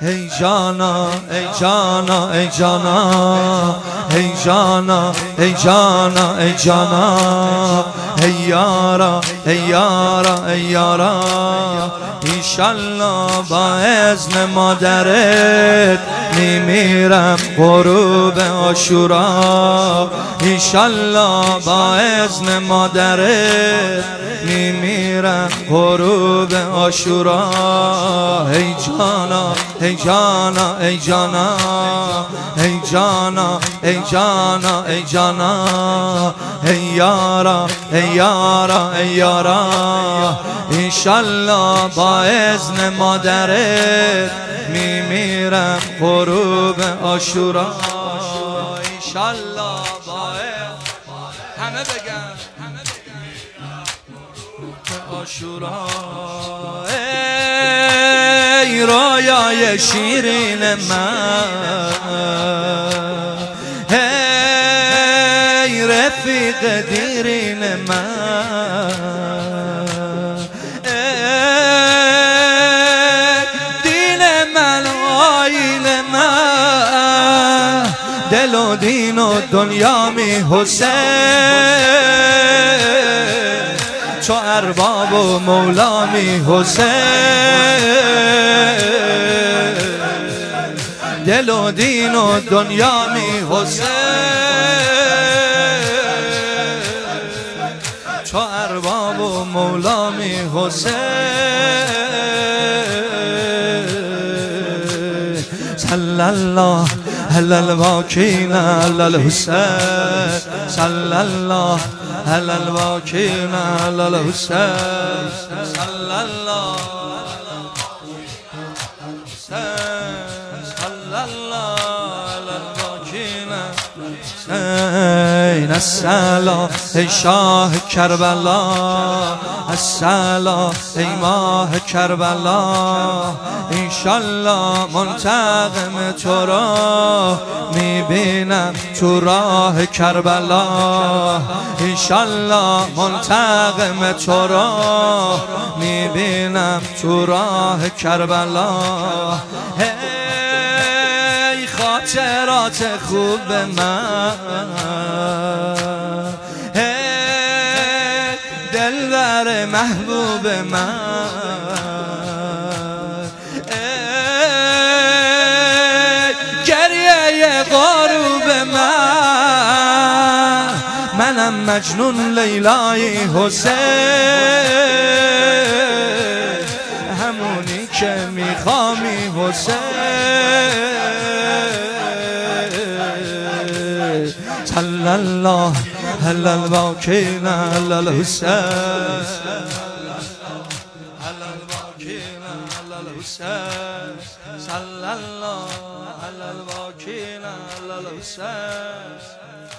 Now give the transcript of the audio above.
ای جانا ای جانا ای جانا ای جانا ای جانا ای جانا ای یارا ای یارا ای یارا ایشالله با اذن مادرت میمیرم غروب عاشورا ایشالله با اذن مادرت میمیرم غروب عاشورا ای جانا ای جانا ای جانا ای جانا ای جانا ای جانا ای یارا ای یارا ای یارا ایشالله با اذن مادرت میمیرم غروب عاشورا ایشالله با همه بگن عاشورا ای رویای شیرین من ای رفیق دیرین من دل و دین و دنیا می حسین چو ارباب و مولا می حسین دل و دین و دنیا می حسین چو ارباب و مولا می حسین صلی الله علی الواکین علی الحسین صلی الله علی الواکین علی الحسین صلی الله صلی الله علی الواکین السلام ای شاه کربلا السلام ای ماه کربلا انشالله منتقم تو را میبینم تو راه کربلا انشالله منتقم تو را میبینم تو راه کربلا ای خاطرات خوب من دلبر محبوب من گریه غروب منم مجنون لیلای حسین همونی که میخوامی حسین صلی الله علی الواکین علی الحسین علی الواکین علی الحسین صلی الله علی الواکین علی الحسین